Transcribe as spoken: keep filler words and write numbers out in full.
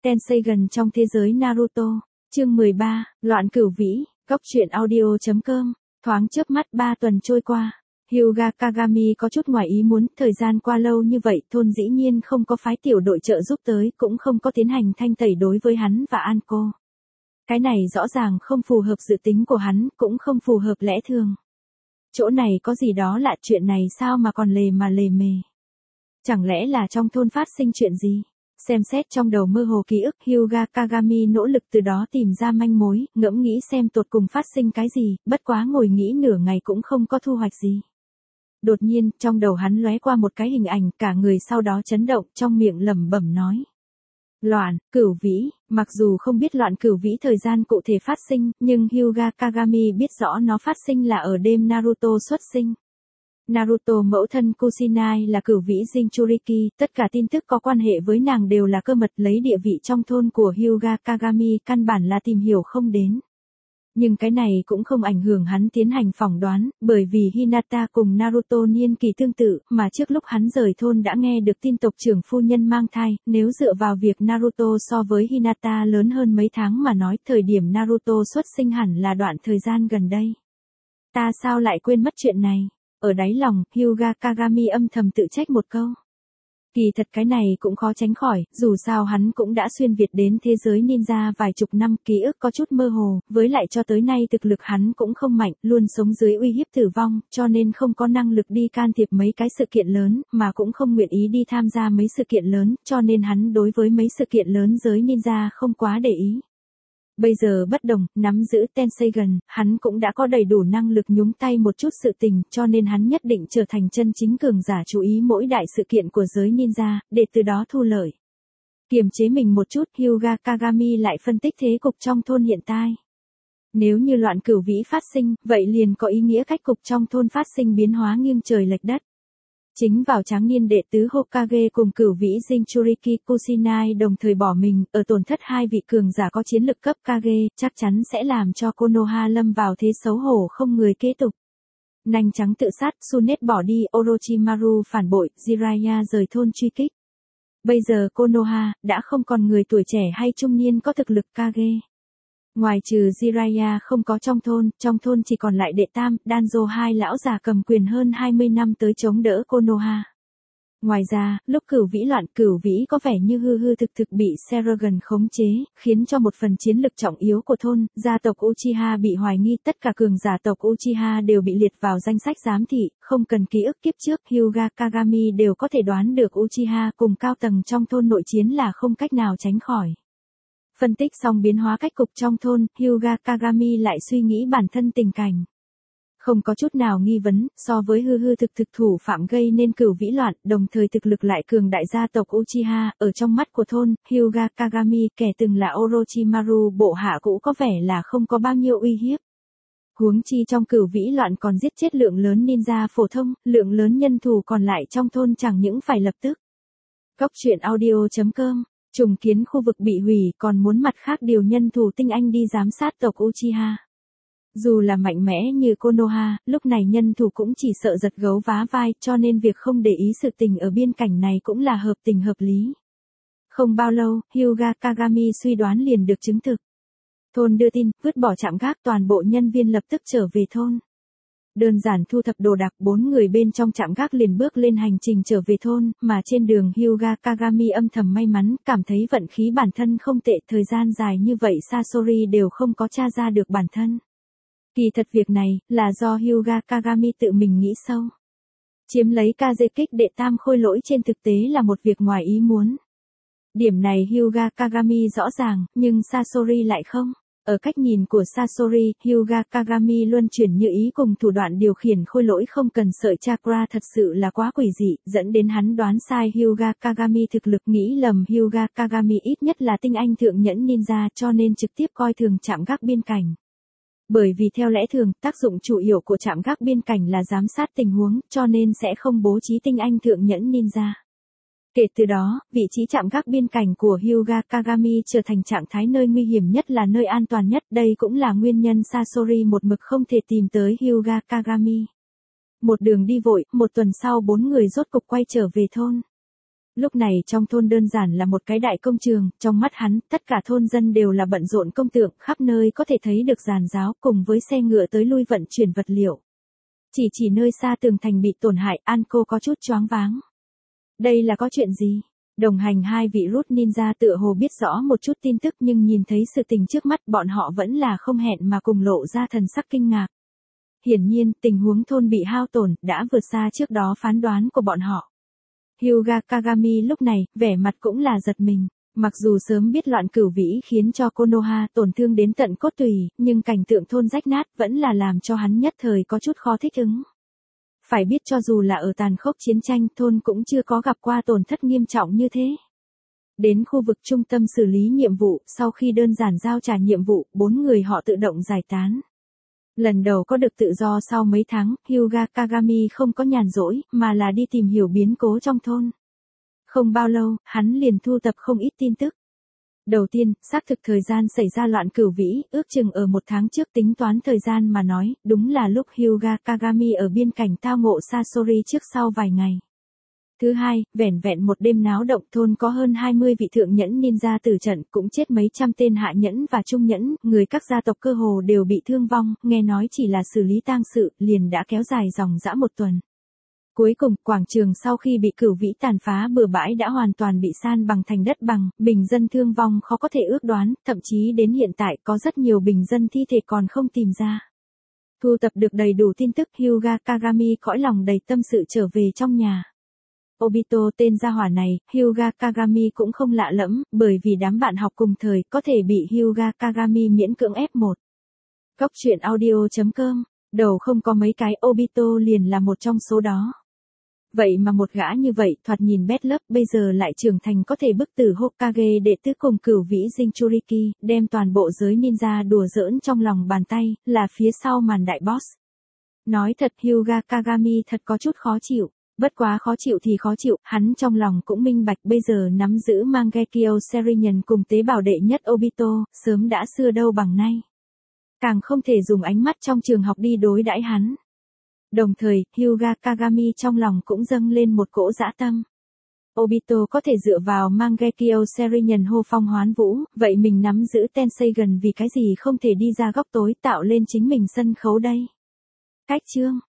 Tenseigan trong thế giới Naruto, chương mười ba, Loạn Cửu Vĩ, góc truyện audio.com, thoáng chớp mắt ba tuần trôi qua. Hyuga Kagami có chút ngoài ý muốn, thời gian qua lâu như vậy, thôn dĩ nhiên không có phái tiểu đội trợ giúp tới, cũng không có tiến hành thanh tẩy đối với hắn và Anko. Cái này rõ ràng không phù hợp dự tính của hắn, cũng không phù hợp lẽ thường. Chỗ này có gì đó lạ, chuyện này sao mà còn lề mà lề mề. Chẳng lẽ là trong thôn phát sinh chuyện gì? Xem xét trong đầu mơ hồ ký ức, Hyuga Kagami nỗ lực từ đó tìm ra manh mối, ngẫm nghĩ xem tột cùng phát sinh cái gì, bất quá ngồi nghĩ nửa ngày cũng không có thu hoạch gì. Đột nhiên, trong đầu hắn lóe qua một cái hình ảnh, cả người sau đó chấn động, trong miệng lẩm bẩm nói. Loạn, Cửu Vĩ, mặc dù không biết Loạn Cửu Vĩ thời gian cụ thể phát sinh, nhưng Hyuga Kagami biết rõ nó phát sinh là ở đêm Naruto xuất sinh. Naruto mẫu thân Kusinai là Cửu Vĩ Jinchuriki, tất cả tin tức có quan hệ với nàng đều là cơ mật, lấy địa vị trong thôn của Hyuga Kagami căn bản là tìm hiểu không đến. Nhưng cái này cũng không ảnh hưởng hắn tiến hành phỏng đoán, bởi vì Hinata cùng Naruto niên kỳ tương tự, mà trước lúc hắn rời thôn đã nghe được tin tộc trưởng phu nhân mang thai, nếu dựa vào việc Naruto so với Hinata lớn hơn mấy tháng mà nói, thời điểm Naruto xuất sinh hẳn là đoạn thời gian gần đây. Ta sao lại quên mất chuyện này? Ở đáy lòng, Hyuga Kagami âm thầm tự trách một câu. Kỳ thật cái này cũng khó tránh khỏi, dù sao hắn cũng đã xuyên Việt đến thế giới ninja vài chục năm, ký ức có chút mơ hồ, với lại cho tới nay thực lực hắn cũng không mạnh, luôn sống dưới uy hiếp tử vong, cho nên không có năng lực đi can thiệp mấy cái sự kiện lớn, mà cũng không nguyện ý đi tham gia mấy sự kiện lớn, cho nên hắn đối với mấy sự kiện lớn giới ninja không quá để ý. Bây giờ bất đồng, nắm giữ Tenseigan, hắn cũng đã có đầy đủ năng lực nhúng tay một chút sự tình, cho nên hắn nhất định trở thành chân chính cường giả chú ý mỗi đại sự kiện của giới ninja, để từ đó thu lợi. Kiềm chế mình một chút, Hyuga Kagami lại phân tích thế cục trong thôn hiện tại. Nếu như Loạn Cửu Vĩ phát sinh, vậy liền có ý nghĩa cách cục trong thôn phát sinh biến hóa nghiêng trời lệch đất. Chính vào tráng niên đệ tứ Hokage cùng Cửu Vĩ Jinchuriki Kusinai đồng thời bỏ mình, ở tổn thất hai vị cường giả có chiến lực cấp Kage, chắc chắn sẽ làm cho Konoha lâm vào thế xấu hổ không người kế tục. Nanh trắng tự sát, Tsunet bỏ đi, Orochimaru phản bội, Jiraiya rời thôn truy kích. Bây giờ Konoha, đã không còn người tuổi trẻ hay trung niên có thực lực Kage. Ngoài trừ Jiraiya không có trong thôn, trong thôn chỉ còn lại đệ tam, Danzo hai lão già cầm quyền hơn hai mươi năm tới chống đỡ Konoha. Ngoài ra, lúc Cửu Vĩ loạn, Cửu Vĩ có vẻ như hư hư thực thực bị Seragon khống chế, khiến cho một phần chiến lực trọng yếu của thôn, gia tộc Uchiha bị hoài nghi, tất cả cường giả tộc Uchiha đều bị liệt vào danh sách giám thị, không cần ký ức kiếp trước, Hyuga Kagami đều có thể đoán được Uchiha cùng cao tầng trong thôn nội chiến là không cách nào tránh khỏi. Phân tích xong biến hóa cách cục trong thôn, Hyuga Kagami lại suy nghĩ bản thân tình cảnh. Không có chút nào nghi vấn, so với hư hư thực thực thủ phạm gây nên Cửu Vĩ loạn, đồng thời thực lực lại cường đại gia tộc Uchiha, ở trong mắt của thôn, Hyuga Kagami, kẻ từng là Orochimaru bộ hạ cũ có vẻ là không có bao nhiêu uy hiếp. Huống chi trong Cửu Vĩ loạn còn giết chết lượng lớn ninja phổ thông, lượng lớn nhân thủ còn lại trong thôn chẳng những phải lập tức. Góc truyện audio.com, trùng kiến khu vực bị hủy, còn muốn mặt khác điều nhân thủ tinh anh đi giám sát tộc Uchiha. Dù là mạnh mẽ như Konoha, lúc này nhân thủ cũng chỉ sợ giật gấu vá vai, cho nên việc không để ý sự tình ở biên cảnh này cũng là hợp tình hợp lý. Không bao lâu, Hyuga Kagami suy đoán liền được chứng thực. Thôn đưa tin, vứt bỏ trạm gác, toàn bộ nhân viên lập tức trở về thôn. Đơn giản thu thập đồ đạc, bốn người bên trong trạm gác liền bước lên hành trình trở về thôn, mà trên đường Hyuga Kagami âm thầm may mắn, cảm thấy vận khí bản thân không tệ, thời gian dài như vậy Sasori đều không có tra ra được bản thân. Kỳ thật việc này, là do Hyuga Kagami tự mình nghĩ sâu. Chiếm lấy Kazekích đệ tam khôi lỗi trên thực tế là một việc ngoài ý muốn. Điểm này Hyuga Kagami rõ ràng, nhưng Sasori lại không. Ở cách nhìn của Sasori, Hyuga Kagami luân chuyển như ý cùng thủ đoạn điều khiển khôi lỗi không cần sợi chakra thật sự là quá quỷ dị, dẫn đến hắn đoán sai Hyuga Kagami thực lực, nghĩ lầm Hyuga Kagami ít nhất là tinh anh thượng nhẫn ninja, cho nên trực tiếp coi thường trạm gác biên cảnh. Bởi vì theo lẽ thường, tác dụng chủ yếu của trạm gác biên cảnh là giám sát tình huống, cho nên sẽ không bố trí tinh anh thượng nhẫn ninja. Kể từ đó, vị trí trạm gác biên cảnh của Hyuga Kagami trở thành trạng thái nơi nguy hiểm nhất, là nơi an toàn nhất, đây cũng là nguyên nhân Sasori một mực không thể tìm tới Hyuga Kagami. Một đường đi vội, một tuần sau bốn người rốt cục quay trở về thôn. Lúc này trong thôn đơn giản là một cái đại công trường, trong mắt hắn, tất cả thôn dân đều là bận rộn công tượng, khắp nơi có thể thấy được giàn giáo cùng với xe ngựa tới lui vận chuyển vật liệu. Chỉ chỉ nơi xa tường thành bị tổn hại, An cô có chút choáng váng. Đây là có chuyện gì? Đồng hành hai vị Root Ninja tựa hồ biết rõ một chút tin tức nhưng nhìn thấy sự tình trước mắt bọn họ vẫn là không hẹn mà cùng lộ ra thần sắc kinh ngạc. Hiển nhiên, tình huống thôn bị hao tổn đã vượt xa trước đó phán đoán của bọn họ. Hyuga Kagami lúc này, vẻ mặt cũng là giật mình. Mặc dù sớm biết loạn cửu vĩ khiến cho Konoha tổn thương đến tận cốt tủy, nhưng cảnh tượng thôn rách nát vẫn là làm cho hắn nhất thời có chút khó thích ứng. Phải biết cho dù là ở tàn khốc chiến tranh, thôn cũng chưa có gặp qua tổn thất nghiêm trọng như thế. Đến khu vực trung tâm xử lý nhiệm vụ, sau khi đơn giản giao trả nhiệm vụ, bốn người họ tự động giải tán. Lần đầu có được tự do sau mấy tháng, Hyuga Kagami không có nhàn rỗi, mà là đi tìm hiểu biến cố trong thôn. Không bao lâu, hắn liền thu tập không ít tin tức. Đầu tiên, xác thực thời gian xảy ra loạn cửu vĩ, ước chừng ở một tháng trước tính toán thời gian mà nói, đúng là lúc Hyuga Kagami ở biên cảnh tao ngộ Sasori trước sau vài ngày. Thứ hai, vẻn vẹn một đêm náo động thôn có hơn hai mươi vị thượng nhẫn ninja tử trận, cũng chết mấy trăm tên hạ nhẫn và trung nhẫn, người các gia tộc cơ hồ đều bị thương vong, nghe nói chỉ là xử lý tang sự, liền đã kéo dài dòng dã một tuần. Cuối cùng, quảng trường sau khi bị cửu vĩ tàn phá bừa bãi đã hoàn toàn bị san bằng thành đất bằng, bình dân thương vong khó có thể ước đoán, thậm chí đến hiện tại có rất nhiều bình dân thi thể còn không tìm ra. Thu tập được đầy đủ tin tức, Hyuga Kagami cõi lòng đầy tâm sự trở về trong nhà. Obito tên gia hỏa này, Hyuga Kagami cũng không lạ lẫm, bởi vì đám bạn học cùng thời có thể bị Hyuga Kagami miễn cưỡng ép một. Góc truyện audio chấm com, đầu không có mấy cái, Obito liền là một trong số đó. Vậy mà một gã như vậy, thoạt nhìn bét lớp, bây giờ lại trưởng thành có thể bức tử Hokage đệ tứ cùng cửu vĩ Jinchuriki, đem toàn bộ giới ninja đùa giỡn trong lòng bàn tay, là phía sau màn đại boss. Nói thật, Hyuga Kagami thật có chút khó chịu. Bất quá khó chịu thì khó chịu, hắn trong lòng cũng minh bạch bây giờ nắm giữ Mangekyo Serinian cùng tế bào đệ nhất Obito, sớm đã xưa đâu bằng nay. Càng không thể dùng ánh mắt trong trường học đi đối đãi hắn. Đồng thời, Hyuga Kagami trong lòng cũng dâng lên một cỗ dã tâm. Obito có thể dựa vào Mangekyo Serinian hô phong hoán vũ, vậy mình nắm giữ Tenseigan vì cái gì không thể đi ra góc tối tạo lên chính mình sân khấu đây. Cách chương